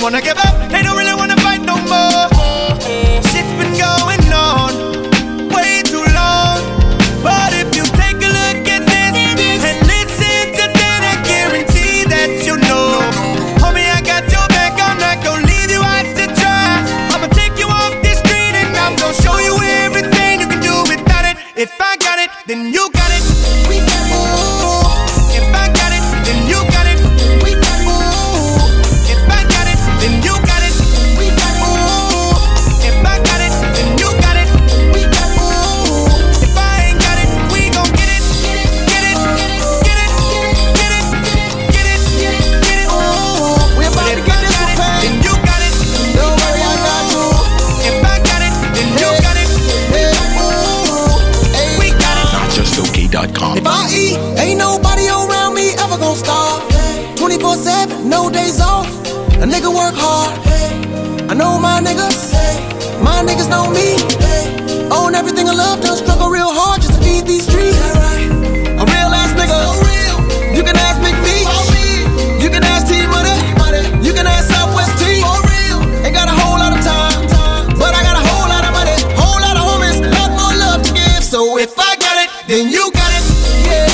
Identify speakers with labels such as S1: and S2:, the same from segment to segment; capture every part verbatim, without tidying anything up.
S1: wanna give up, they don't really wanna fight no more. Shit's been going on way too long. But if you take a look at this and listen to that, I guarantee that you know, homie, I got your back, I'm not gonna leave you out to dry. I'ma take you off this street and I'm gonna show you everything you can do without it. If I got it, then you got it. We got it. If I got it, then you got it. We got it. If I got it, then you got it. We got it. If I got it, then you got it. We got it. If I ain't got it, we gon' get it. Get it, get it, get it, get it, get it, get it, get it.
S2: We about to get this one,
S1: then you got it.
S2: Don't worry, I got you.
S1: If I got it, then you got it. We got it.
S3: not just okay dot com.
S2: If I eat, ain't nobody around me ever gon' starve. twenty-four seven, no days off. A nigga work hard. I know my niggas. My niggas know me. Own everything I love, done struggle real hard just to feed these streets. A real ass nigga. You can ask Big B. You can ask T Money. You can ask Southwest T. Ain't got a whole lot of time, but I got a whole lot of money, whole lot of homies, lot more love to give. So if I got it, then you got it. Yeah.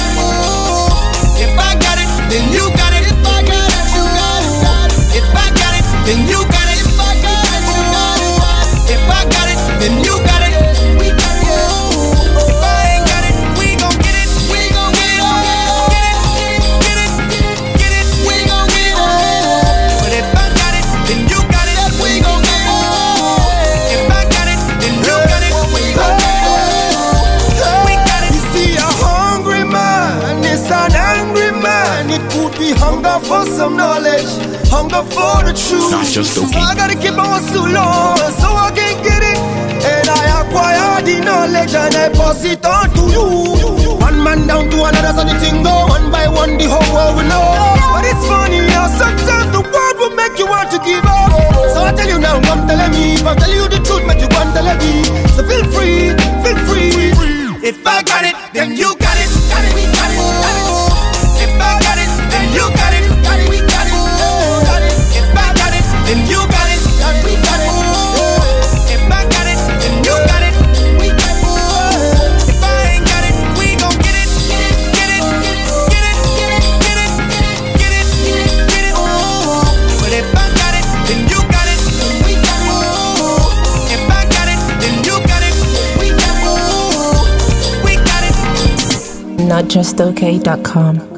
S2: If I got it, then you got it. If I got it, you got it. If I got it, then you got it. If I got it, you got it. If I got it, then you got it. We got it. If I ain't got it, we gon' get it. We gon' get it. Get it, get it, get it. We gon' get it. But if I got it, then you got it. We gon' get it. If I got it, then you got it. We gon' get it. We got it.
S4: You see a hungry man, it's an angry man. It could be hunger for some knowledge, hunger for the truth.
S3: Not just okay.
S4: So I gotta keep on hustle on, so I can get it. And I acquire the knowledge and I pass it on to you. One man down to another, so the thing go one by one, the whole world will know. But it's funny how sometimes the world will make you want to give up. So I tell you now, come tell me. If I tell you the truth, make you want to let me. So feel free, feel free.
S1: If I got it, then you got it. Got it, we got it. Got it. If I got it, then you got it. Got it, we got it. Got it. If I got it, then you got it. Got it, we got it. If I got it, then you got it. We got it. If I ain't got it, we gon' get it. Get it, get it, get it, get it, get it, get it, get it, get it. But if I got it, then you got it. We got it. If I got it, then you got it. We got it. We got it.
S5: not just okay dot com.